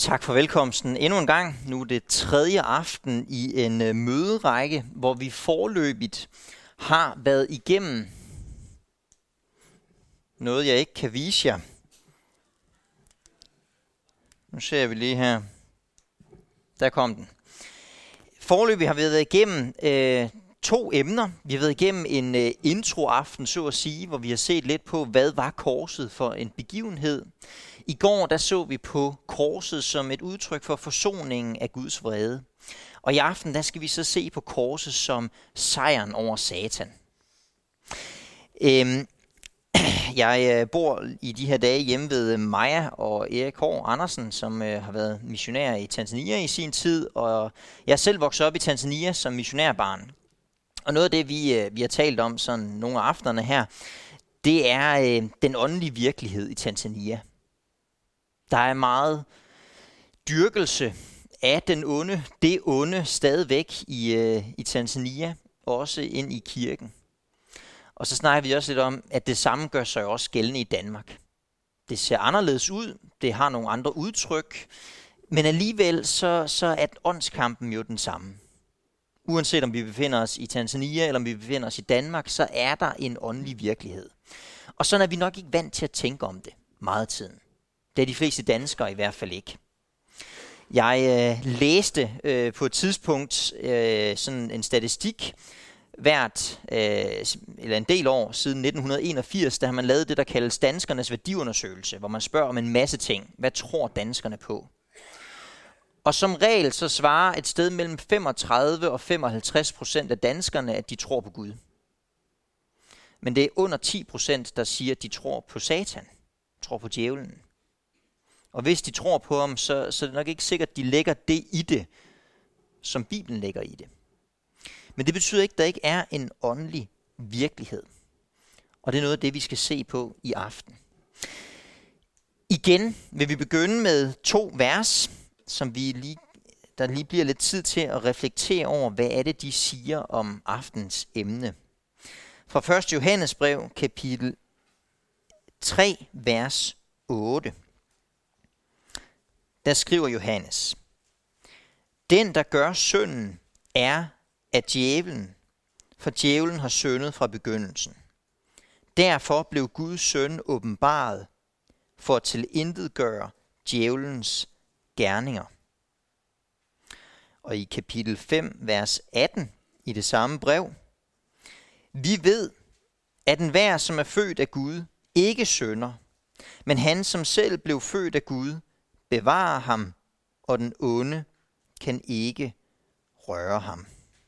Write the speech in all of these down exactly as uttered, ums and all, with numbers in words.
Tak for velkomsten endnu en gang. Nu er det tredje aften i en uh, møderække, hvor vi forløbigt har været igennem noget, jeg ikke kan vise jer. Nu ser vi lige her. Der kom den. Forløbigt har vi været igennem øh, to emner. Vi har været igennem en øh, introaften, så at sige, hvor vi har set lidt på, hvad var korset for en begivenhed. I går der så vi på korset som et udtryk for forsoningen af Guds vrede. Og i aften der skal vi så se på korset som sejren over Satan. Øhm, jeg bor i de her dage hjemme ved Maja og Erik Hård Andersen, som øh, har været missionær i Tanzania i sin tid. Og jeg er selv vokset op i Tanzania som missionærbarn. Og noget af det, vi, øh, vi har talt om sådan nogle af aftenerne her, det er øh, den åndelige virkelighed i Tanzania. Der er meget dyrkelse af den onde, det onde stadigvæk i, øh, i Tanzania, også ind i kirken. Og så snakker vi også lidt om, at det samme gør sig også gældende i Danmark. Det ser anderledes ud, det har nogle andre udtryk, men alligevel så, så er åndskampen jo den samme. Uanset om vi befinder os i Tanzania eller om vi befinder os i Danmark, så er der en åndelig virkelighed. Og sådan er vi nok ikke vant til at tænke om det meget af tiden. Det er de fleste danskere i hvert fald ikke. Jeg øh, læste øh, på et tidspunkt øh, sådan en statistik hvert, øh, eller en del år siden nitten enogfirs, der har man lavet det, der kaldes danskernes værdiundersøgelse, hvor man spørger om en masse ting. Hvad tror danskerne på? Og som regel så svarer et sted mellem femogtredive og femoghalvtreds procent af danskerne, at de tror på Gud. Men det er under ti procent, der siger, at de tror på Satan, tror på djævlen. Og hvis de tror på ham, så, så er det nok ikke sikkert, at de lægger det i det, som Bibelen lægger i det. Men det betyder ikke, at der ikke er en åndelig virkelighed. Og det er noget af det, vi skal se på i aften. Igen vil vi begynde med to vers, som vi lige, der lige bliver lidt tid til at reflektere over, hvad er det, de siger om aftens emne. Fra første Johannes brev, kapitel tre, vers otte. Der skriver Johannes: Den, der gør synden, er af djævlen, for djævlen har syndet fra begyndelsen. Derfor blev Guds søn åbenbaret for at tilintetgøre djævelens gerninger. Og i kapitel fem, vers atten i det samme brev: Vi ved, at enhver, som er født af Gud, ikke synder, men han, som selv blev født af Gud, bevarer ham, og den onde kan ikke røre ham.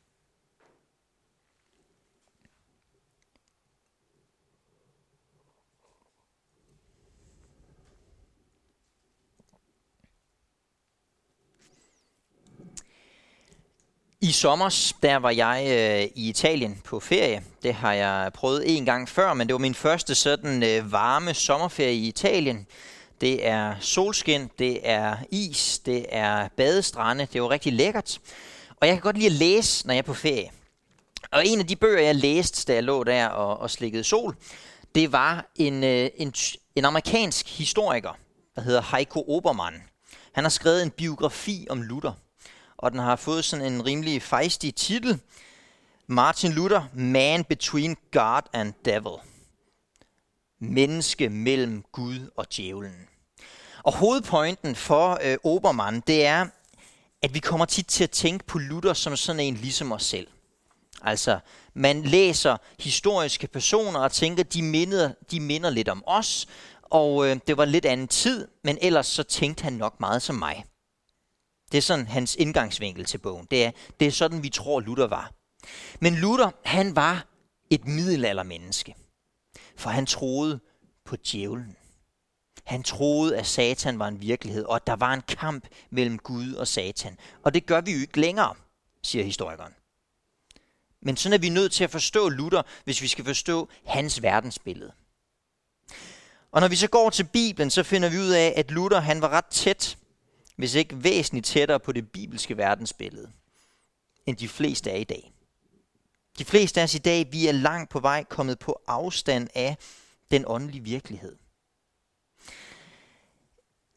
I sommers, der var jeg øh, i Italien på ferie. Det har jeg prøvet en gang før, men det var min første sådan øh, varme sommerferie i Italien. Det er solskin, det er is, det er badestrande. Det var rigtig lækkert. Og jeg kan godt lide at læse, når jeg er på ferie. Og en af de bøger, jeg læste, da jeg lå der og, og slikkede sol, det var en, øh, en, en amerikansk historiker, der hedder Heiko Obermann. Han har skrevet en biografi om Luther. Og den har fået sådan en rimelig fejstig titel: Martin Luther, Man Between God and Devil. Menneske mellem Gud og djævlen. Og hovedpointen for øh, Obermann, det er, at vi kommer tit til at tænke på Luther som sådan en ligesom os selv. Altså, man læser historiske personer og tænker, de minder, de minder lidt om os, og øh, det var lidt anden tid, men ellers så tænkte han nok meget som mig. Det er sådan hans indgangsvinkel til bogen. Det er, det er sådan, vi tror, Luther var. Men Luther, han var et middelaldermenneske. For han troede på djævlen. Han troede, at Satan var en virkelighed, og at der var en kamp mellem Gud og Satan. Og det gør vi jo ikke længere, siger historikeren. Men sådan er vi nødt til at forstå Luther, hvis vi skal forstå hans verdensbillede. Og når vi så går til Bibelen, så finder vi ud af, at Luther, han var ret tæt, hvis ikke væsentligt tættere på det bibelske verdensbillede, end de fleste er i dag. De fleste af os i dag, vi er langt på vej kommet på afstand af den åndelige virkelighed.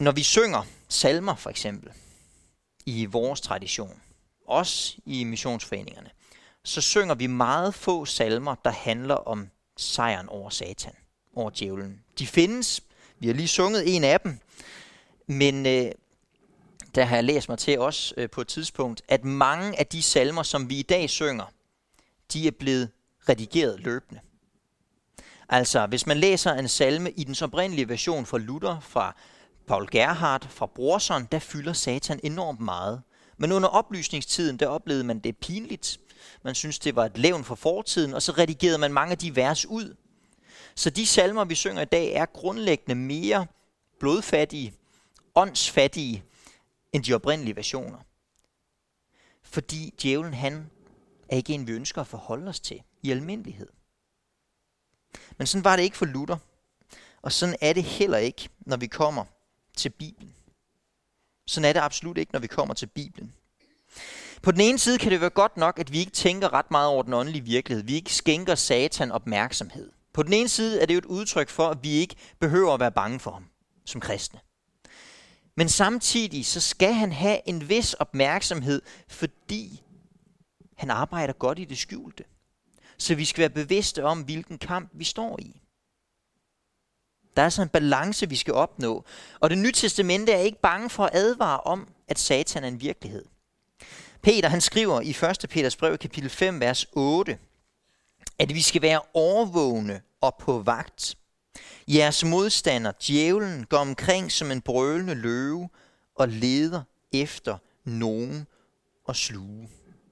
Når vi synger salmer for eksempel, i vores tradition, også i missionsforeningerne, så synger vi meget få salmer, der handler om sejren over Satan, over djævlen. De findes, vi har lige sunget en af dem, men øh, der har jeg læst mig til også øh, på et tidspunkt, at mange af de salmer, som vi i dag synger, de er blevet redigeret løbende. Altså, hvis man læser en salme i den oprindelige version fra Luther, fra Paul Gerhardt, fra Brorson, der fylder Satan enormt meget. Men under oplysningstiden, der oplevede man det pinligt. Man synes det var et levn for fortiden, og så redigerede man mange af de vers ud. Så de salmer, vi synger i dag, er grundlæggende mere blodfattige, åndsfattige, end de oprindelige versioner. Fordi djævlen, han er ikke en, vi ønsker at forholde os til i almindelighed. Men sådan var det ikke for Luther. Og sådan er det heller ikke, når vi kommer til Bibelen. Sådan er det absolut ikke, når vi kommer til Bibelen. På den ene side kan det være godt nok, at vi ikke tænker ret meget over den åndelige virkelighed. Vi ikke skænker Satan opmærksomhed. På den ene side er det jo et udtryk for, at vi ikke behøver at være bange for ham som kristne. Men samtidig så skal han have en vis opmærksomhed, fordi han arbejder godt i det skjulte. Så vi skal være bevidste om, hvilken kamp vi står i. Der er altså en balance, vi skal opnå. Og det Nye Testamente er ikke bange for at advare om, at Satan er en virkelighed. Peter, han skriver i første Peters brev, kapitel fem, vers otte, at vi skal være overvågne og på vagt. Jeres modstander, djævlen, går omkring som en brølende løve og leder efter nogen at sluge.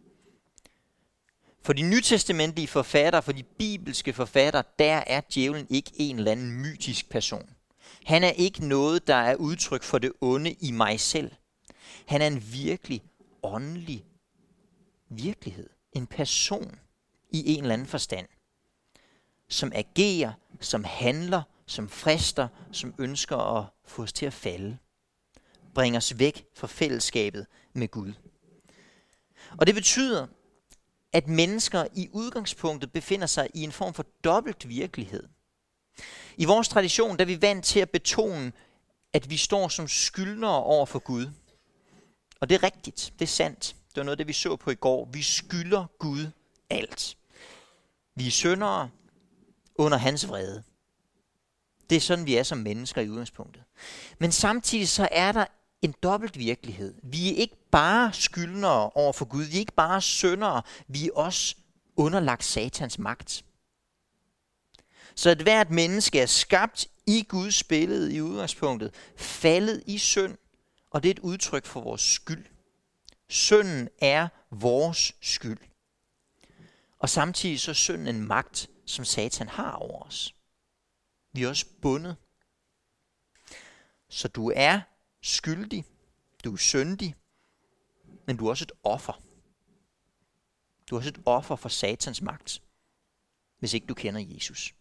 For de nytestamentlige forfattere, for de bibelske forfattere, der er djævlen ikke en eller anden mytisk person. Han er ikke noget, der er udtryk for det onde i mig selv. Han er en virkelig åndelig virkelighed. En person i en eller anden forstand. Som agerer, som handler, som frister, som ønsker at få os til at falde. Bringer os væk fra fællesskabet med Gud. Og det betyder, at mennesker i udgangspunktet befinder sig i en form for dobbelt virkelighed. I vores tradition der er vi vant til at betone, at vi står som skyldnere over for Gud. Og det er rigtigt, det er sandt. Det var noget, det vi så på i går. Vi skylder Gud alt. Vi er syndere under hans vrede. Det er sådan, vi er som mennesker i udgangspunktet. Men samtidig så er der en dobbelt virkelighed. Vi er ikke bare skyldnere over for Gud. Vi er ikke bare syndere. Vi er også underlagt Satans magt. Så at hvert menneske er skabt i Guds billede i udgangspunktet, faldet i synd, og det er et udtryk for vores skyld. Synden er vores skyld. Og samtidig så er synden en magt, som Satan har over os. Vi er også bundet. Så du er skyldig, du er syndig, men du er også et offer. Du er også et offer for Satans magt, hvis ikke du kender Jesus.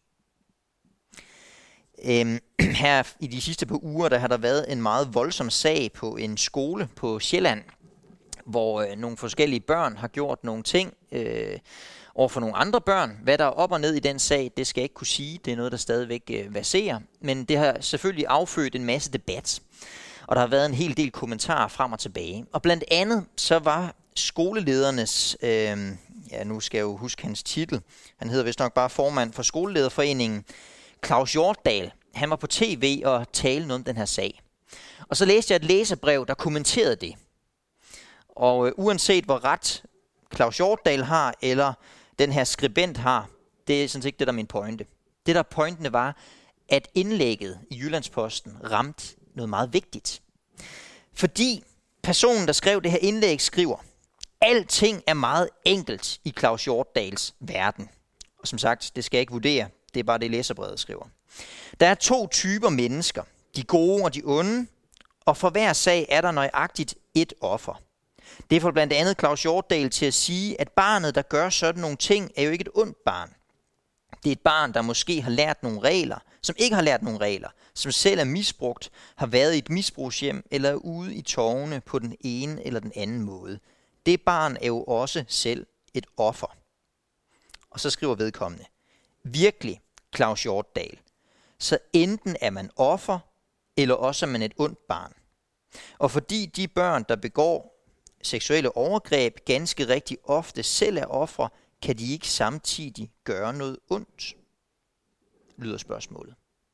Øhm, her i de sidste par uger, der har der været en meget voldsom sag på en skole på Sjælland, hvor øh, nogle forskellige børn har gjort nogle ting øh, over for nogle andre børn. Hvad der er op og ned i den sag, det skal jeg ikke kunne sige. Det er noget, der stadigvæk øh, verserer. Men det har selvfølgelig affødt en masse debat. Og der har været en hel del kommentarer frem og tilbage. Og blandt andet så var skoleledernes, øh, ja nu skal jeg jo huske hans titel, han hedder vist nok bare formand for Skolelederforeningen, Claus Hjortdal. Han var på tv og talte noget om den her sag. Og så læste jeg et læserbrev, der kommenterede det. Og øh, uanset hvor ret Claus Hjortdal har, eller den her skribent har, det er sådan set ikke det, der er min pointe. Det der pointene var, at indlægget i Jyllandsposten ramte noget meget vigtigt. Fordi personen, der skrev det her indlæg, skriver, alting er meget enkelt i Claus Hjortdals verden. Og som sagt, det skal jeg ikke vurdere, det er bare det læserbrevet skriver. Der er to typer mennesker, de gode og de onde, og for hver sag er der nøjagtigt et offer. Det får blandt andet Claus Hjortdal til at sige, at barnet, der gør sådan nogle ting, er jo ikke et ondt barn. Det er et barn, der måske har lært nogle regler, som ikke har lært nogle regler, som selv er misbrugt, har været i et misbrugshjem eller er ude i tårne på den ene eller den anden måde. Det barn er jo også selv et offer. Og så skriver vedkommende, virkelig Claus Hjortdal, så enten er man offer, eller også er man et ondt barn. Og fordi de børn, der begår seksuelle overgreb, ganske rigtig ofte selv er ofre, kan de ikke samtidig gøre noget ondt, lyder spørgsmålet.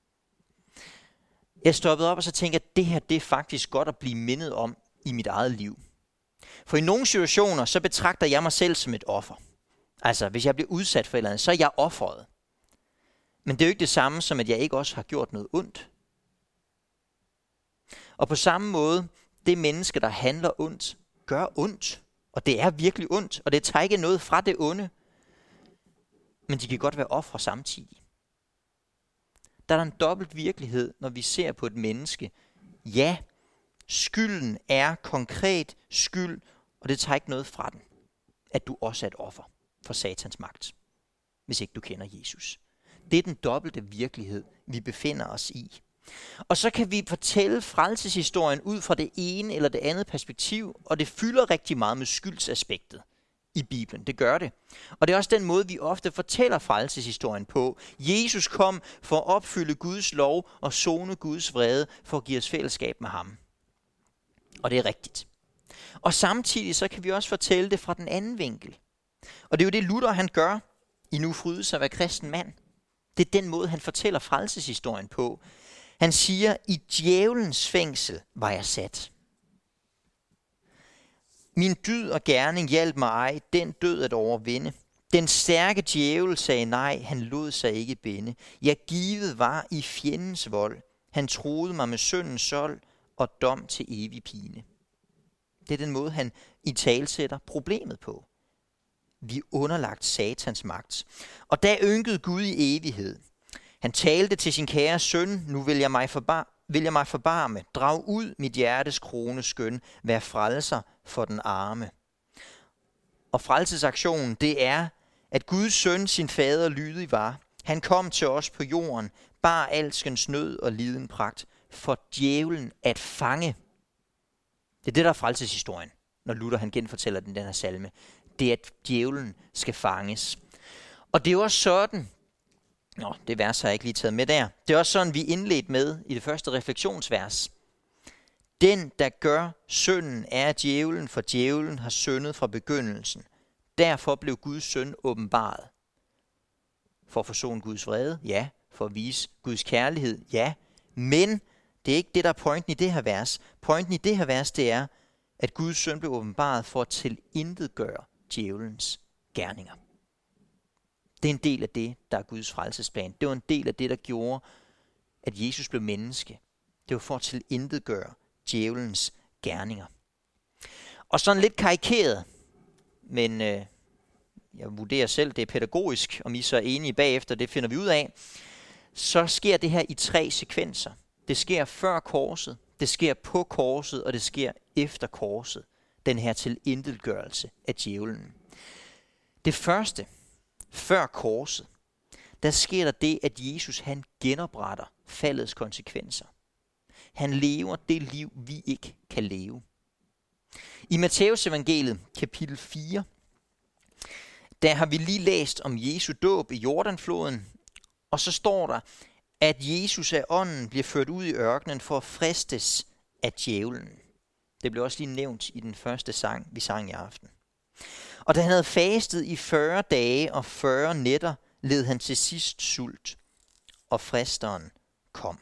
Jeg stoppede op og så tænkte, at det her det er faktisk godt at blive mindet om i mit eget liv. For i nogle situationer, så betragter jeg mig selv som et offer. Altså, hvis jeg bliver udsat for et eller andet, så er jeg offeret. Men det er jo ikke det samme som, at jeg ikke også har gjort noget ondt. Og på samme måde, det menneske, der handler ondt, gør ondt. Og det er virkelig ondt, og det tager ikke noget fra det onde. Men de kan godt være ofre samtidig. Der er en dobbelt virkelighed, når vi ser på et menneske. Ja, skylden er konkret skyld, og det tager ikke noget fra den, at du også er et offer for satans magt, hvis ikke du kender Jesus. Det er den dobbelte virkelighed, vi befinder os i. Og så kan vi fortælle frelseshistorien ud fra det ene eller det andet perspektiv, og det fylder rigtig meget med skyldsaspektet i Bibelen. Det gør det. Og det er også den måde, vi ofte fortæller frelseshistorien på. Jesus kom for at opfylde Guds lov og sone Guds vrede for at give os fællesskab med ham. Og det er rigtigt. Og samtidig så kan vi også fortælle det fra den anden vinkel. Og det er jo det, Luther han gør i Nu frydes at være kristen mand. Det er den måde, han fortæller frelseshistorien på. Han siger, i djævelens fængsel var jeg sat. Min dyd og gerning hjalp mig ej, den død at overvinde. Den stærke djævel sagde nej, han lod sig ikke binde. Jeg givet var i fjendens vold. Han troede mig med syndens sold og dom til evig pine. Det er den måde, han i talsætter problemet på. Vi er underlagt satans magt. Og der ynkede Gud i evighed. Han talte til sin kære søn, nu vil jeg mig, forbar- vil jeg mig forbarme. Drag ud mit hjertes krone skøn, vær frelser for den arme. Og frelsesaktionen, det er, at Guds søn sin fader lydig var. Han kom til os på jorden, bar alskens nød og liden pragt, for djævlen at fange. Det er det, der er frelseshistorien, når Luther han genfortæller den, den her salme. Det er, at djævlen skal fanges. Og det er også sådan, nå, det vers har jeg ikke lige taget med der. Det er også sådan, vi indledt med i det første refleksionsvers. Den, der gør synden, er djævlen, for djævlen har syndet fra begyndelsen. Derfor blev Guds søn åbenbaret. For at forsone Guds vrede, ja. For at vise Guds kærlighed, ja. Men det er ikke det, der er pointen i det her vers. Pointen i det her vers, det er, at Guds søn blev åbenbaret for at tilintetgøre djævelens gerninger. Det er en del af det, der er Guds frelsesplan. Det var en del af det, der gjorde, at Jesus blev menneske. Det var for at tilintetgøre djævelens gerninger. Og sådan lidt karikeret, men øh, jeg vurderer selv, det er pædagogisk, om I så er enige bagefter, det finder vi ud af, så sker det her i tre sekvenser. Det sker før korset, det sker på korset, og det sker efter korset. Den her tilintetgørelse af djævlen. Det første, før korset, der sker der det, at Jesus han genopretter faldets konsekvenser. Han lever det liv, vi ikke kan leve. I Matteus evangeliet, kapitel fire, der har vi lige læst om Jesu dåb i Jordanfloden, og så står der, at Jesus af ånden bliver ført ud i ørkenen for at fristes af djævlen. Det blev også lige nævnt i den første sang, vi sang i aften. Og da han havde fastet i fyrre dage og fyrre nætter, led han til sidst sult, og fristeren kom.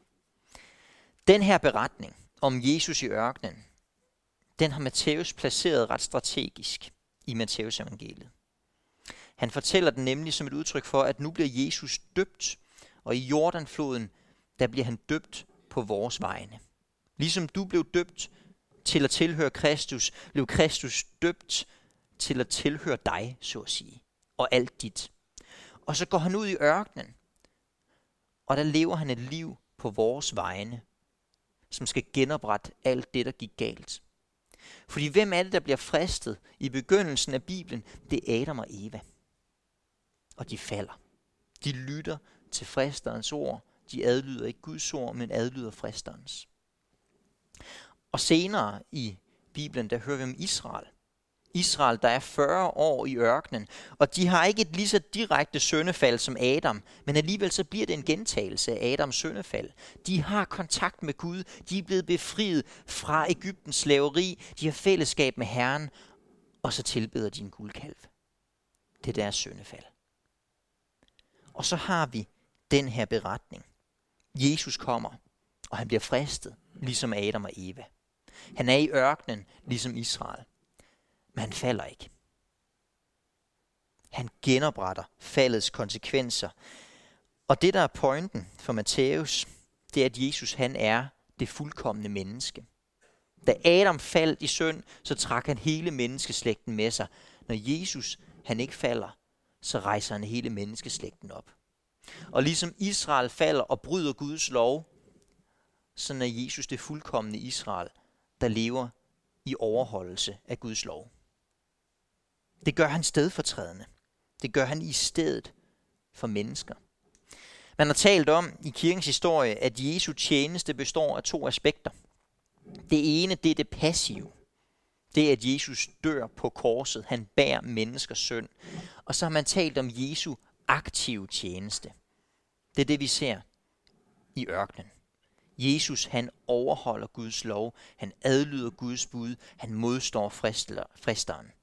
Den her beretning om Jesus i ørkenen, den har Matthæus placeret ret strategisk i Matthæus evangeliet. Han fortæller den nemlig som et udtryk for, at nu bliver Jesus døbt, og i Jordanfloden, der bliver han døbt på vores vegne. Ligesom du blev døbt til at tilhøre Kristus, blev Kristus døbt til at tilhøre dig, så at sige, og alt dit. Og så går han ud i ørkenen, og der lever han et liv på vores vegne, som skal genoprette alt det, der gik galt. Fordi hvem er det, der bliver fristet i begyndelsen af Bibelen? Det er Adam og Eva. Og de falder. De lytter til fristerens ord. De adlyder ikke Guds ord, men adlyder fristerens. Og senere i Bibelen, der hører vi om Israel. Israel, der er fyrre år i ørkenen, og de har ikke et lige så direkte syndefald som Adam, men alligevel så bliver det en gentagelse af Adams syndefald. De har kontakt med Gud, de er blevet befriet fra Egyptens slaveri, de har fællesskab med Herren, og så tilbeder de en guldkalv. Det er deres syndefald. Og så har vi den her beretning. Jesus kommer, og han bliver fristet, ligesom Adam og Eva. Han er i ørkenen, ligesom Israel. Men han falder ikke. Han genopretter faldets konsekvenser. Og det, der er pointen for Matthæus, det er, at Jesus han er det fuldkomne menneske. Da Adam faldt i synd, så trak han hele menneskeslægten med sig. Når Jesus han ikke falder, så rejser han hele menneskeslægten op. Og ligesom Israel falder og bryder Guds lov, så er Jesus det fuldkomne Israel, der lever i overholdelse af Guds lov. Det gør han stedfortrædende. Det gør han i stedet for mennesker. Man har talt om i kirkens historie, at Jesu tjeneste består af to aspekter. Det ene, det er det passive. Det er, at Jesus dør på korset. Han bærer menneskers synd. Og så har man talt om Jesu aktive tjeneste. Det er det, vi ser i ørkenen. Jesus, han overholder Guds lov. Han adlyder Guds bud. Han modstår fristeren.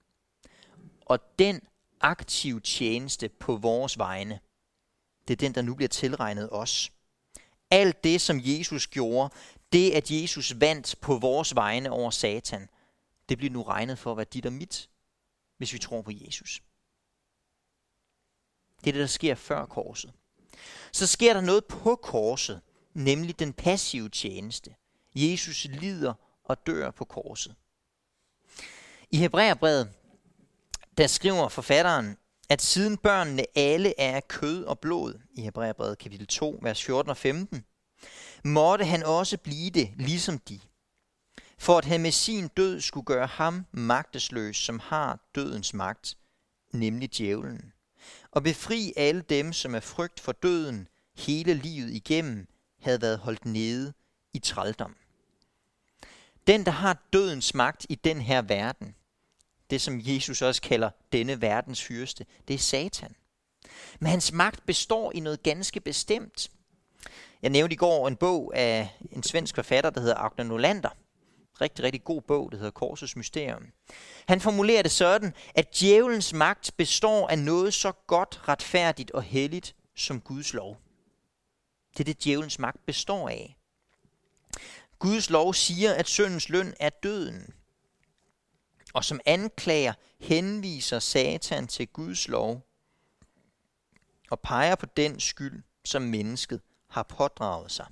Og den aktive tjeneste på vores vegne, det er den, der nu bliver tilregnet os. Alt det, som Jesus gjorde, det at Jesus vandt på vores vegne over Satan, det bliver nu regnet for at være dit og mit, hvis vi tror på Jesus. Det er det, der sker før korset. Så sker der noget på korset, nemlig den passive tjeneste. Jesus lider og dør på korset. I Hebræerbrevet, der skriver forfatteren, at siden børnene alle er af kød og blod, i Hebræerbrevet kapitel to, vers fjorten og femten, måtte han også blive det, ligesom de, for at han med sin død skulle gøre ham magtesløs, som har dødens magt, nemlig djævlen, og befri alle dem, som af frygt for døden hele livet igennem havde været holdt nede i trældom. Den, der har dødens magt i den her verden, det som Jesus også kalder denne verdens fyrste, det er Satan. Men hans magt består i noget ganske bestemt. Jeg nævnte i går en bog af en svensk forfatter, der hedder Agne Nolander. Rigtig, rigtig god bog, der hedder Korsets Mysterium. Han formulerer det sådan, at djævelens magt består af noget så godt, retfærdigt og helligt som Guds lov. Det er det, djævelens magt består af. Guds lov siger, at syndens løn er døden. Og som anklager henviser Satan til Guds lov og peger på den skyld, som mennesket har pådraget sig.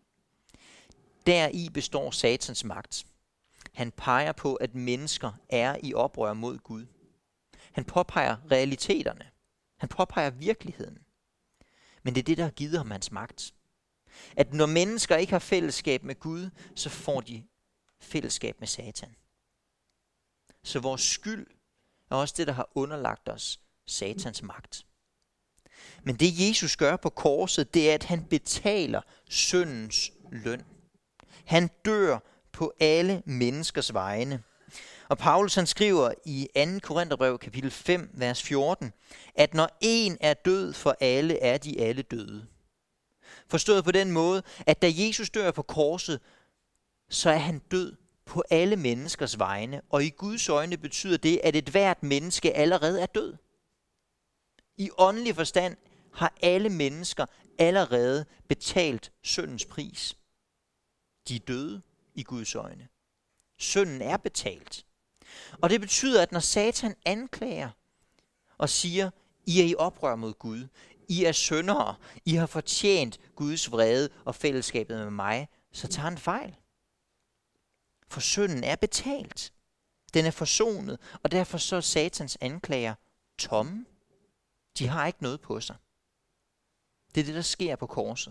Deri består Satans magt. Han peger på, at mennesker er i oprør mod Gud. Han påpeger realiteterne. Han påpeger virkeligheden. Men det er det, der har givet ham hans magt. At når mennesker ikke har fællesskab med Gud, så får de fællesskab med Satan. Så vores skyld er også det, der har underlagt os Satans magt. Men det Jesus gør på korset, det er, at han betaler syndens løn. Han dør på alle menneskers vegne. Og Paulus han skriver i anden Korintherbrev kapitel fem, vers fjorten, at når en er død for alle, er de alle døde. Forstået på den måde, at da Jesus dør på korset, så er han død på alle menneskers vegne. Og i Guds øjne betyder det, at et hvert menneske allerede er død. I åndelig forstand har alle mennesker allerede betalt syndens pris. De er døde i Guds øjne. Synden er betalt. Og det betyder, at når Satan anklager og siger, I er i oprør mod Gud, I er syndere, I har fortjent Guds vrede og fællesskabet med mig, så tager han fejl. For synden er betalt. Den er forsonet, og derfor så er Satans anklager tomme. De har ikke noget på sig. Det er det, der sker på korset.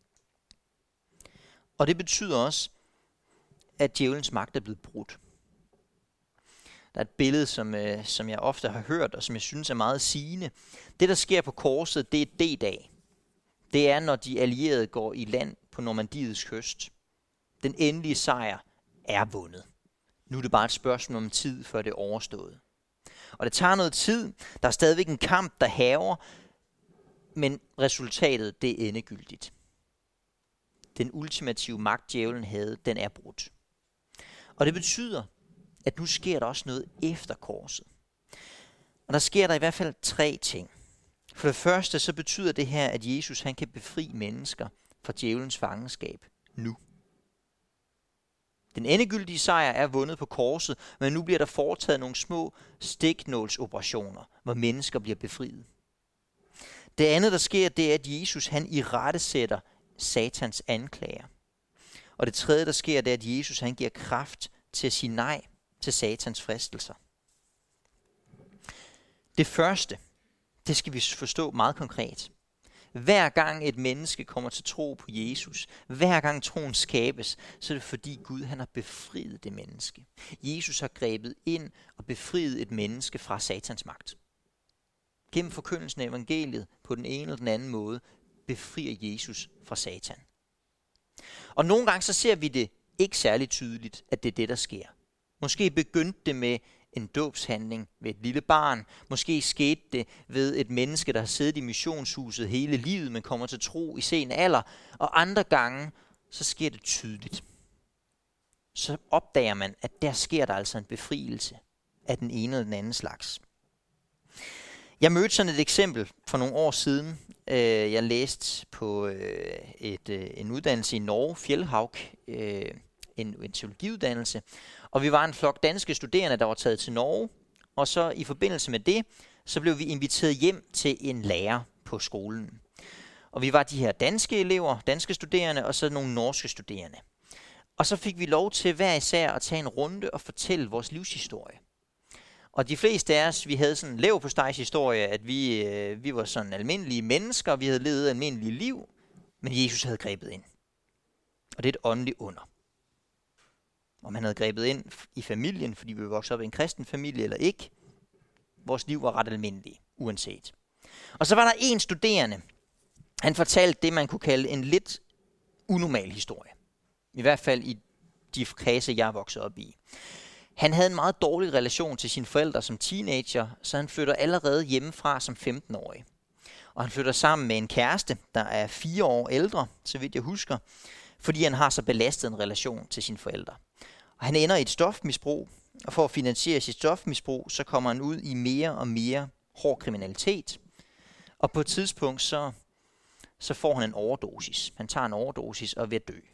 Og det betyder også, at djævelens magt er blevet brudt. Der er et billede, som, øh, som jeg ofte har hørt, og som jeg synes er meget sigende. Det, der sker på korset, det er D-dag. Det er, når de allierede går i land på Normandiets kyst. Den endelige sejr er vundet. Nu er det bare et spørgsmål om tid, før det er overstået. Og det tager noget tid. Der er stadigvæk en kamp, der hærger, men resultatet, det er endegyldigt. Den ultimative magt, djævlen havde, den er brudt. Og det betyder, at nu sker der også noget efter korset. Og der sker der i hvert fald tre ting. For det første, så betyder det her, at Jesus han kan befri mennesker fra djævelens fangenskab nu. Den endegyldige sejr er vundet på korset, men nu bliver der foretaget nogle små stiknålsoperationer, hvor mennesker bliver befriet. Det andet, der sker, det er, at Jesus han irettesætter Satans anklager. Og det tredje, der sker, det er, at Jesus han giver kraft til at sige nej til Satans fristelser. Det første, det skal vi forstå meget konkret. Hver gang et menneske kommer til tro på Jesus, hver gang troen skabes, så er det fordi Gud han har befriet det menneske. Jesus har grebet ind og befriet et menneske fra Satans magt. Gennem forkyndelsen af evangeliet på den ene eller den anden måde, befrier Jesus fra Satan. Og nogle gange så ser vi det ikke særlig tydeligt, at det er det, der sker. Måske begyndte det med en dåbshandling ved et lille barn. Måske skete det ved et menneske, der har siddet i missionshuset hele livet, men kommer til tro i sen alder. Og andre gange, så sker det tydeligt. Så opdager man, at der sker der altså en befrielse af den ene eller den anden slags. Jeg mødte sådan et eksempel for nogle år siden. Jeg læste på et, en uddannelse i Norge, Fjellhaug, en, en teologiuddannelse. Og vi var en flok danske studerende, der var taget til Norge. Og så i forbindelse med det, så blev vi inviteret hjem til en lærer på skolen. Og vi var de her danske elever, danske studerende, og så nogle norske studerende. Og så fik vi lov til hver især at tage en runde og fortælle vores livshistorie. Og de fleste af os, vi havde sådan en leverpostejshistorie, at vi, øh, vi var sådan almindelige mennesker, vi havde levet almindelige liv, men Jesus havde grebet ind. Og det er et åndeligt under. Om han havde grebet ind i familien, fordi vi voksede op i en kristen familie eller ikke, vores liv var ret almindelige, uanset. Og så var der en studerende, han fortalte det, man kunne kalde en lidt unormal historie. I hvert fald i de kredse, jeg voksede op i. Han havde en meget dårlig relation til sine forældre som teenager, så han flytter allerede hjemmefra som femten-årig. Og han flytter sammen med en kæreste, der er fire år ældre, så vidt jeg husker, fordi han har så belastet en relation til sine forældre. Og han ender i et stofmisbrug, og for at finansiere sit stofmisbrug, så kommer han ud i mere og mere hård kriminalitet. Og på et tidspunkt, så, så får han en overdosis. Han tager en overdosis og er ved at dø.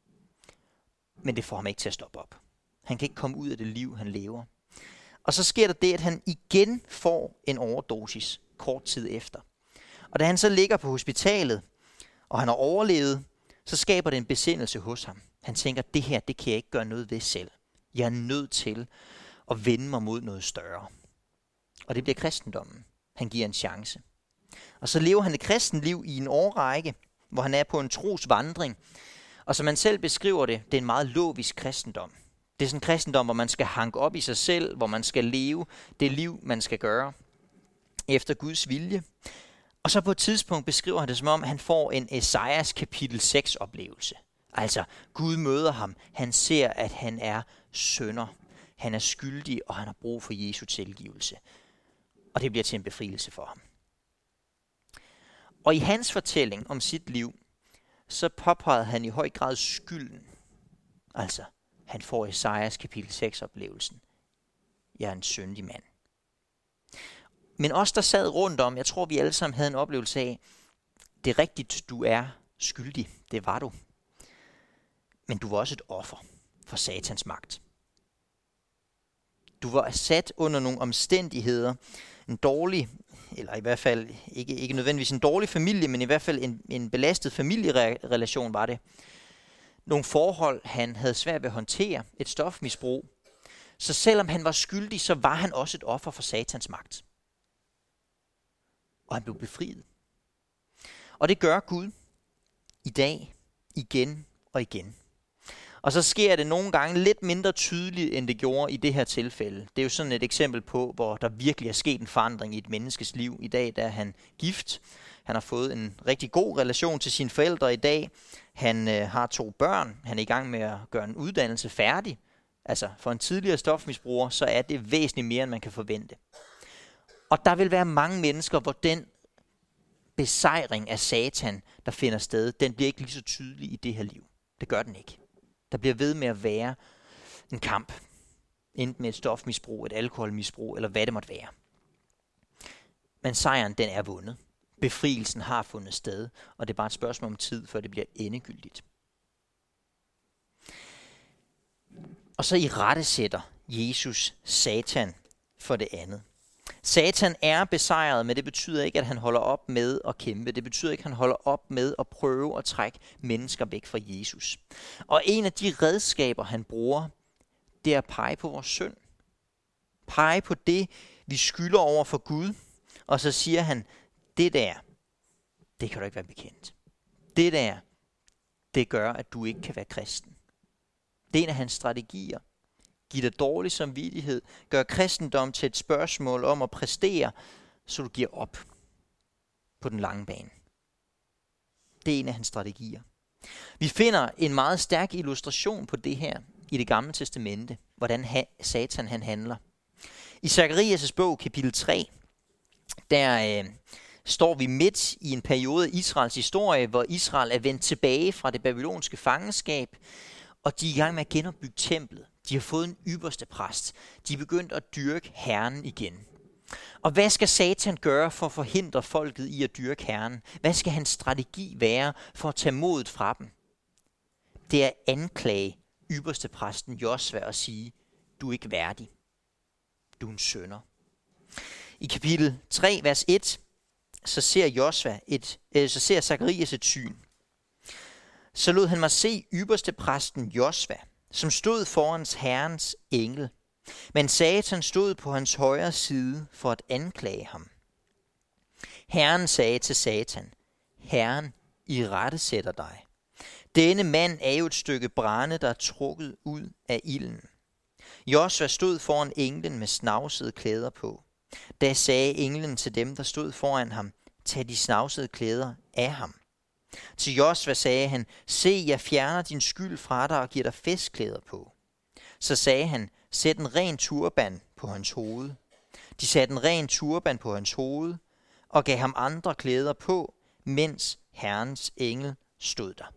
Men det får ham ikke til at stoppe op. Han kan ikke komme ud af det liv, han lever. Og så sker der det, at han igen får en overdosis kort tid efter. Og da han så ligger på hospitalet, og han har overlevet, så skaber det en besindelse hos ham. Han tænker, det her, det kan jeg ikke gøre noget ved selv. Jeg er nødt til at vende mig mod noget større. Og det bliver kristendommen. Han giver en chance. Og så lever han et kristent liv i en årrække, hvor han er på en trosvandring. Og som han selv beskriver det, det er en meget lovisk kristendom. Det er sådan en kristendom, hvor man skal hanke op i sig selv, hvor man skal leve det liv, man skal gøre efter Guds vilje. Og så på et tidspunkt beskriver han det, som om han får en Esajas kapitel seks oplevelse. Altså, Gud møder ham. Han ser, at han er synder. Han er skyldig, og han har brug for Jesu tilgivelse. Og det bliver til en befrielse for ham. Og i hans fortælling om sit liv, så påpegede han i høj grad skylden. Altså, han får Esajas kapitel seks oplevelsen. Jeg er en syndig mand. Men os, der sad rundt om, jeg tror, vi alle sammen havde en oplevelse af, det er rigtigt, du er skyldig. Det var du. Men du var også et offer for Satans magt. Du var sat under nogle omstændigheder, en dårlig, eller i hvert fald ikke, ikke nødvendigvis en dårlig familie, men i hvert fald en, en belastet familierelation var det. Nogle forhold, han havde svært ved at håndtere, et stofmisbrug. Så selvom han var skyldig, så var han også et offer for Satans magt. Og han blev befriet. Og det gør Gud i dag, igen og igen. Og så sker det nogle gange lidt mindre tydeligt, end det gjorde i det her tilfælde. Det er jo sådan et eksempel på, hvor der virkelig er sket en forandring i et menneskes liv. I dag der er han gift. Han har fået en rigtig god relation til sine forældre i dag. Han øh, har to børn. Han er i gang med at gøre en uddannelse færdig. Altså for en tidligere stofmisbruger, så er det væsentligt mere, end man kan forvente. Og der vil være mange mennesker, hvor den besejring af Satan, der finder sted, den bliver ikke lige så tydelig i det her liv. Det gør den ikke. Der bliver ved med at være en kamp. Enten med et stofmisbrug, et alkoholmisbrug, eller hvad det måtte være. Men sejren, den er vundet. Befrielsen har fundet sted, og det er bare et spørgsmål om tid, før det bliver endegyldigt. Og så i rette sætter Jesus Satan for det andet. Satan er besejret, men det betyder ikke, at han holder op med at kæmpe. Det betyder ikke, at han holder op med at prøve at trække mennesker væk fra Jesus. Og en af de redskaber, han bruger, det er at pege på vores synd. Pege på det, vi skylder over for Gud. Og så siger han, det der, det kan du ikke være bekendt. Det der, det gør, at du ikke kan være kristen. Det er en af hans strategier. Giv dig dårlig samvittighed. Gør kristendom til et spørgsmål om at præstere, så du giver op på den lange bane. Det er en af hans strategier. Vi finder en meget stærk illustration på det her i Det Gamle Testamente, hvordan Satan han handler. I Zakarias' bog, kapitel tre, der øh, står vi midt i en periode af Israels historie, hvor Israel er vendt tilbage fra det babylonske fangenskab, og de er i gang med at genopbygge templet. De har fået en ypperste præst. De er begyndt at dyrke Herren igen. Og hvad skal Satan gøre for at forhindre folket i at dyrke Herren? Hvad skal hans strategi være for at tage modet fra dem? Det er at anklage ypperste præsten Josva og sige, du er ikke værdig. Du er en synder. I kapitel tre, vers et, så ser Josva et, øh, så ser Zakarias et syn. Så lod han mig se ypperste præsten Josva, som stod foran Herrens engel. Men Satan stod på hans højre side for at anklage ham. Herren sagde til Satan, Herren irettesætter dig. Denne mand er jo et stykke brænde, der er trukket ud af ilden. Josva stod foran englen med snavsede klæder på. Da sagde englen til dem, der stod foran ham, tag de snavsede klæder af ham. Til Josva sagde han, se, jeg fjerner din skyld fra dig og giver dig festklæder på. Så sagde han, sæt en ren turban på hans hoved. De satte en ren turban på hans hoved og gav ham andre klæder på, mens Herrens engel stod der.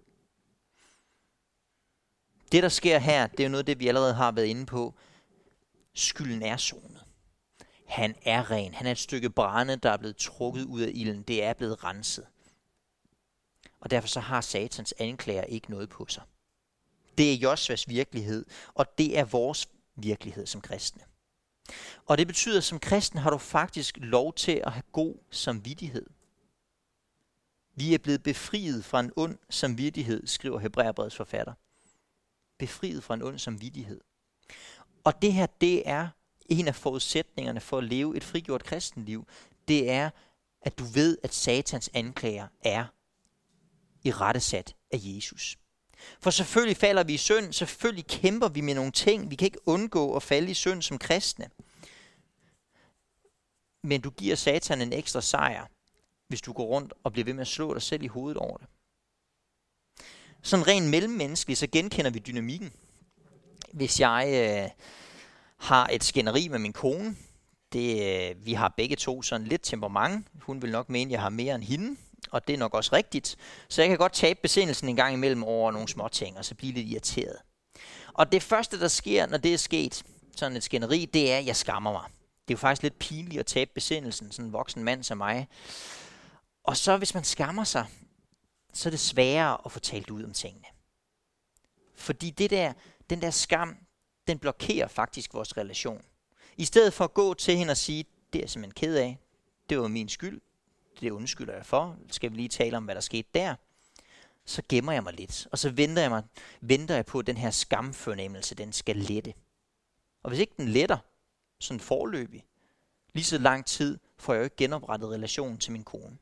Det, der sker her, det er noget af det, vi allerede har været inde på. Skylden er sonet. Han er ren. Han er et stykke brænde, der er blevet trukket ud af ilden. Det er blevet renset. Og derfor så har Satans anklager ikke noget på sig. Det er Josvas virkelighed, og det er vores virkelighed som kristne. Og det betyder, at som kristen har du faktisk lov til at have god samvittighed. Vi er blevet befriet fra en ond samvittighed, skriver Hebræerbrevets forfatter. Befriet fra en ond samvittighed. Og det her, det er en af forudsætningerne for at leve et frigjort kristenliv. Det er, at du ved, at Satans anklager er irettesat af Jesus. For selvfølgelig falder vi i synd, selvfølgelig kæmper vi med nogle ting. Vi kan ikke undgå at falde i synd som kristne. Men du giver Satan en ekstra sejr, hvis du går rundt og bliver ved med at slå dig selv i hovedet over det. Sådan rent mellemmenneskeligt, så genkender vi dynamikken. Hvis jeg øh, har et skænderi med min kone, det, øh, vi har begge to sådan lidt temperament. Hun vil nok mene, at jeg har mere end hende, og det er nok også rigtigt. Så jeg kan godt tabe besindelsen en gang imellem over nogle små ting, og så blive lidt irriteret. Og det første, der sker, når det er sket, sådan et skænderi, det er, at jeg skammer mig. Det er jo faktisk lidt pinligt at tabe besindelsen, sådan en voksen mand som mig. Og så hvis man skammer sig, så er det sværere at få talt ud om tingene. Fordi det der, den der skam, den blokerer faktisk vores relation. I stedet for at gå til hende og sige, det er jeg simpelthen ked af, det var min skyld, det undskylder jeg for, skal vi lige tale om, hvad der skete der, så gemmer jeg mig lidt, og så venter jeg, mig, venter jeg på, at den her skamfornemmelse, den skal lette. Og hvis ikke den letter, sådan forløbig, lige så lang tid får jeg jo ikke genoprettet relationen til min kone.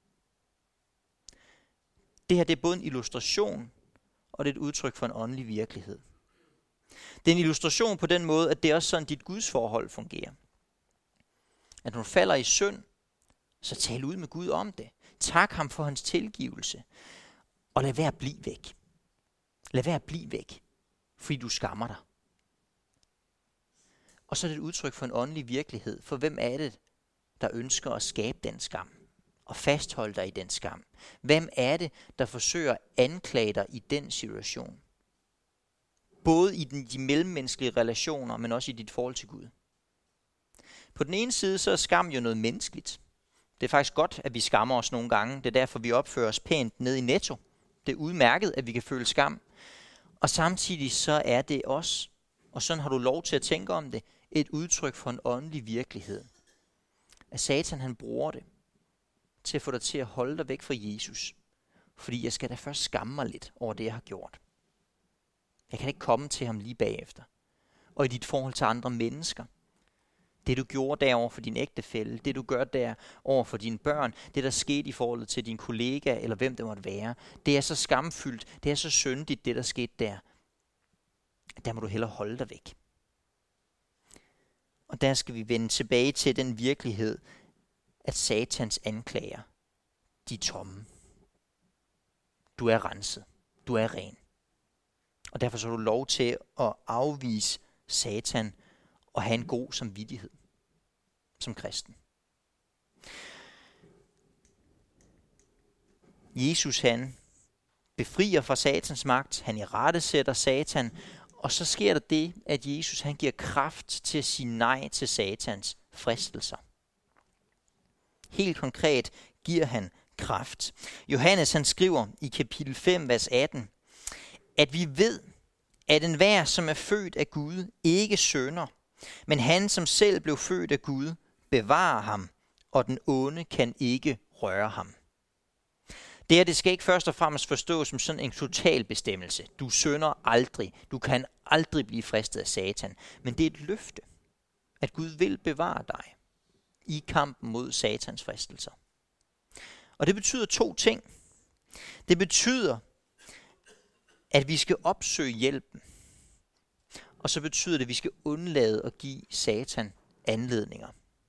Det her, det er både en illustration, og det er et udtryk for en åndelig virkelighed. Det er en illustration på den måde, at det er også sådan, dit gudsforhold fungerer. At når du falder i synd, så tal ud med Gud om det. Tak ham for hans tilgivelse. Og lad være at blive væk. Lad være at blive væk, fordi du skammer dig. Og så er det et udtryk for en åndelig virkelighed. For hvem er det, der ønsker at skabe den skam og fastholde dig i den skam? Hvem er det, der forsøger at anklage dig i den situation? Både i den, de mellemmenneskelige relationer, men også i dit forhold til Gud. På den ene side, så er skam jo noget menneskeligt. Det er faktisk godt, at vi skammer os nogle gange. Det er derfor, vi opfører os pænt ned i Netto. Det er udmærket, at vi kan føle skam. Og samtidig så er det også, og sådan har du lov til at tænke om det, et udtryk for en åndelig virkelighed. At Satan han bruger det til at få dig til at holde dig væk fra Jesus. Fordi jeg skal da først skamme mig lidt over det, jeg har gjort. Jeg kan ikke komme til ham lige bagefter. Og i dit forhold til andre mennesker. Det du gjorde derover for din ægtefælle, det du gør der over for dine børn, det der skete i forholdet til din kollega, eller hvem det måtte være, det er så skamfyldt, det er så syndigt, det der skete der. Der må du hellere holde dig væk. Og der skal vi vende tilbage til den virkelighed, at Satans anklager, de er tomme. Du er renset. Du er ren. Og derfor så har du lov til at afvise Satan og have en god samvittighed som kristen. Jesus han befrier fra Satans magt, han irettesætter Satan, og så sker der det, at Jesus han giver kraft til at sige nej til Satans fristelser. Helt konkret giver han kraft. Johannes han skriver i kapitel fem, vers atten, at vi ved, at enhver, som er født af Gud, ikke synder, men han, som selv blev født af Gud, bevarer ham, og den onde kan ikke røre ham. Det her, det skal ikke først og fremmest forstås som sådan en total bestemmelse. Du synder aldrig. Du kan aldrig blive fristet af Satan. Men det er et løfte, at Gud vil bevare dig i kampen mod Satans fristelser. Og det betyder to ting. Det betyder, at vi skal opsøge hjælpen. Og så betyder det, at vi skal undlade at give Satan anledninger.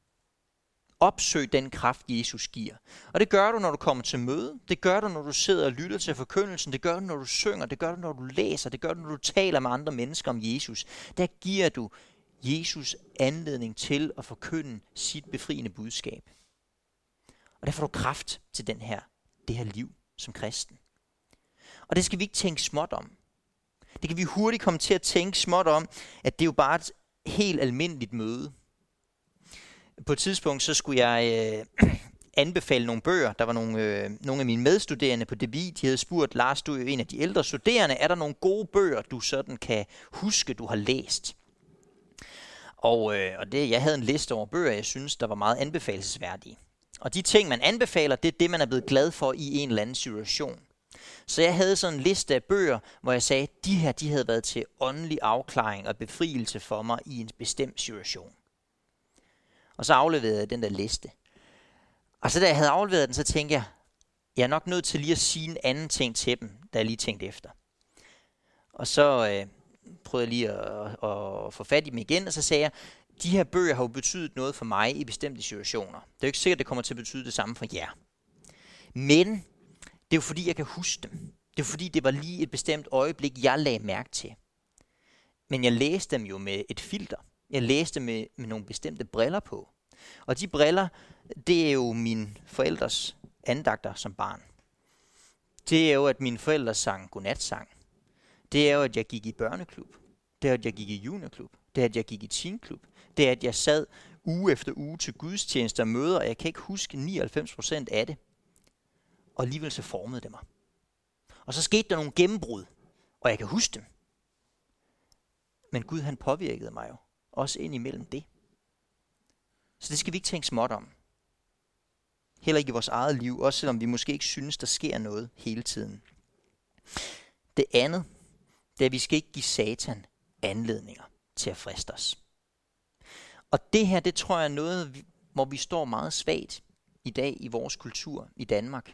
Opsøg den kraft, Jesus giver. Og det gør du, når du kommer til møde. Det gør du, når du sidder og lytter til forkyndelsen. Det gør du, når du synger. Det gør du, når du læser. Det gør du, når du taler med andre mennesker om Jesus. Der giver du Jesus anledning til at forkynde sit befriende budskab. Og der får du kraft til den her, det her liv som kristen. Og det skal vi ikke tænke småt om. Det kan vi hurtigt komme til at tænke småt om, at det er jo bare et helt almindeligt møde. På et tidspunkt så skulle jeg øh, anbefale nogle bøger. Der var nogle, øh, nogle af mine medstuderende på D B I, de havde spurgt, Lars, du er jo en af de ældre studerende, er der nogle gode bøger, du sådan kan huske, du har læst? Og, øh, og det, jeg havde en liste over bøger, jeg synes, der var meget anbefalesværdige. Og de ting, man anbefaler, det er det, man er blevet glad for i en eller anden situation. Så jeg havde sådan en liste af bøger, hvor jeg sagde, at de her de havde været til åndelig afklaring og befrielse for mig i en bestemt situation. Og så afleverede jeg den der liste. Og så da jeg havde afleveret den, så tænkte jeg, jeg er nok nødt til lige at sige en anden ting til dem, da jeg lige tænkte efter. Og så øh, prøvede jeg lige at, at, at få fat i dem igen, og så sagde jeg, de her bøger har jo betydet noget for mig i bestemte situationer. Det er jo ikke sikkert, at det kommer til at betyde det samme for jer. Men det er jo fordi, jeg kan huske dem. Det er jo fordi, det var lige et bestemt øjeblik, jeg lagde mærke til. Men jeg læste dem jo med et filter. Jeg læste med, med nogle bestemte briller på. Og de briller, det er jo mine forældres andagter som barn. Det er jo, at mine forældre sang godnatsang. Det er jo, at jeg gik i børneklub. Det er, at jeg gik i juniorklub. Det er, at jeg gik i teenklub. Det er, at jeg sad uge efter uge til gudstjenester og møder, og jeg kan ikke huske nioghalvfems procent af det. Og alligevel så formede det mig. Og så skete der nogle gennembrud, og jeg kan huske dem. Men Gud han påvirkede mig jo, også ind imellem det. Så det skal vi ikke tænke småt om. Heller ikke i vores eget liv, også selvom vi måske ikke synes, der sker noget hele tiden. Det andet, det er, at vi skal ikke give Satan anledninger til at friste os. Og det her, det tror jeg er noget, hvor vi står meget svagt i dag i vores kultur i Danmark.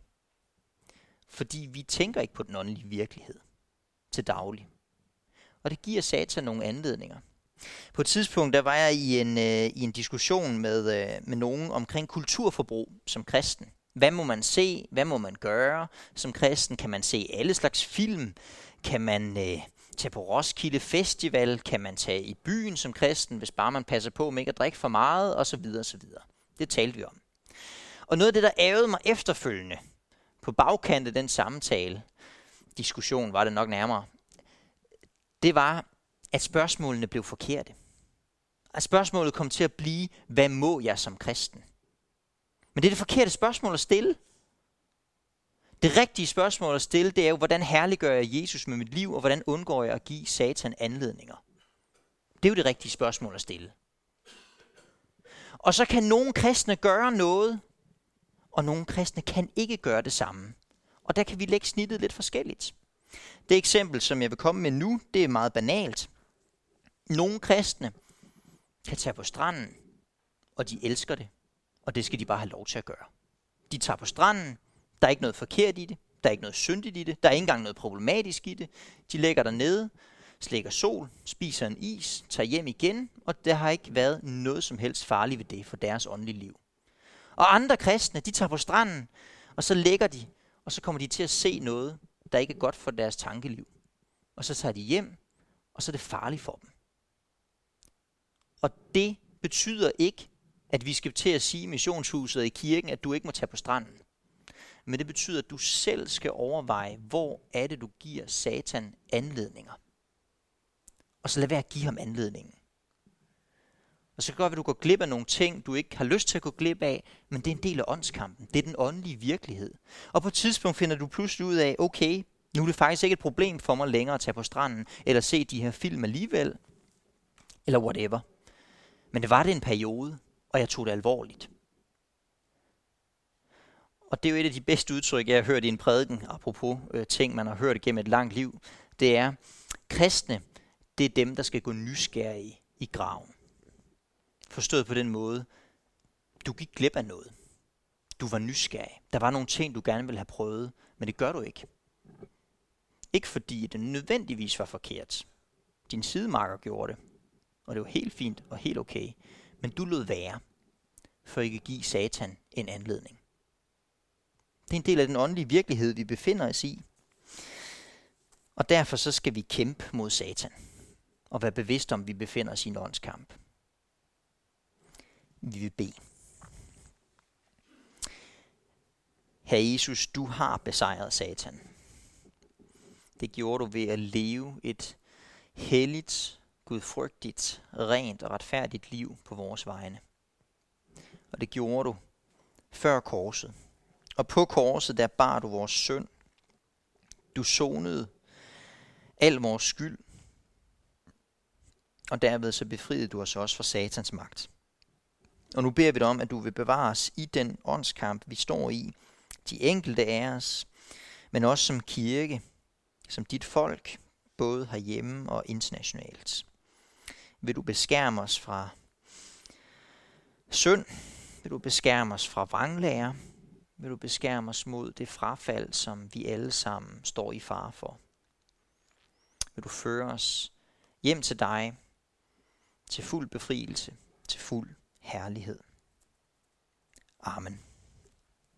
Fordi vi tænker ikke på den åndelige virkelighed til daglig. Og det giver Satan nogle anledninger. På et tidspunkt, der var jeg i en, øh, i en diskussion med, øh, med nogen omkring kulturforbrug som kristen. Hvad må man se? Hvad må man gøre som kristen? Kan man se alle slags film? Kan man øh, tage på Roskilde Festival? Kan man tage i byen som kristen, hvis bare man passer på med ikke at drikke for meget? Og så videre, så videre. Det talte vi om. Og noget af det, der ærgede mig efterfølgende, på bagkant af den samtale, diskussion var det nok nærmere, det var, at spørgsmålene blev forkerte. At spørgsmålet kom til at blive, hvad må jeg som kristen? Men det er det forkerte spørgsmål at stille. Det rigtige spørgsmål at stille, det er jo, hvordan herliggør jeg Jesus med mit liv, og hvordan undgår jeg at give Satan anledninger? Det er jo det rigtige spørgsmål at stille. Og så kan nogle kristne gøre noget, og nogle kristne kan ikke gøre det samme. Og der kan vi lægge snittet lidt forskelligt. Det eksempel, som jeg vil komme med nu, det er meget banalt. Nogle kristne kan tage på stranden, og de elsker det, og det skal de bare have lov til at gøre. De tager på stranden, der er ikke noget forkert i det, der er ikke noget syndigt i det, der er ikke engang noget problematisk i det. De ligger dernede, slækker sol, spiser en is, tager hjem igen, og der har ikke været noget som helst farligt ved det for deres åndelige liv. Og andre kristne, de tager på stranden, og så ligger de, og så kommer de til at se noget, der ikke er godt for deres tankeliv. Og så tager de hjem, og så er det farligt for dem. Og det betyder ikke, at vi skal til at sige i missionshuset og i kirken, at du ikke må tage på stranden. Men det betyder, at du selv skal overveje, hvor er det, du giver Satan anledninger. Og så lad være at give ham anledningen. Og så kan det godt være, at du går glip af nogle ting, du ikke har lyst til at gå glip af, men det er en del af åndskampen. Det er den åndelige virkelighed. Og på et tidspunkt finder du pludselig ud af, okay, nu er det faktisk ikke et problem for mig længere at tage på stranden, eller se de her film alligevel, eller whatever. Men det var det en periode, og jeg tog det alvorligt. Og det er jo et af de bedste udtryk, jeg har hørt i en prædiken, apropos øh, ting, man har hørt igennem et langt liv. Det er, kristne, det er dem, der skal gå nysgerrige i graven. Forstået på den måde, du gik glip af noget. Du var nysgerrig. Der var nogle ting, du gerne ville have prøvet, men det gør du ikke. Ikke fordi det nødvendigvis var forkert. Din sidemarker gjorde det, og det var helt fint og helt okay. Men du lod være, for ikke at give Satan en anledning. Det er en del af den åndelige virkelighed, vi befinder os i. Og derfor så skal vi kæmpe mod Satan, og være bevidste om, at vi befinder os i en åndskamp. Vi vil bede. Herre Jesus, du har besejret Satan. Det gjorde du ved at leve et helligt, gudfrygtigt, rent og retfærdigt liv på vores vegne. Og det gjorde du før korset. Og på korset, der bar du vores synd. Du sonede al vores skyld. Og derved så befriede du os også fra Satans magt. Og nu beder vi dig om, at du vil bevare os i den åndskamp, vi står i. De enkelte af os, men også som kirke, som dit folk, både herhjemme og internationalt. Vil du beskærme os fra synd? Vil du beskærme os fra vranglære? Vil du beskærme os mod det frafald, som vi alle sammen står i fare for? Vil du føre os hjem til dig, til fuld befrielse, til fuld herlighed. Amen.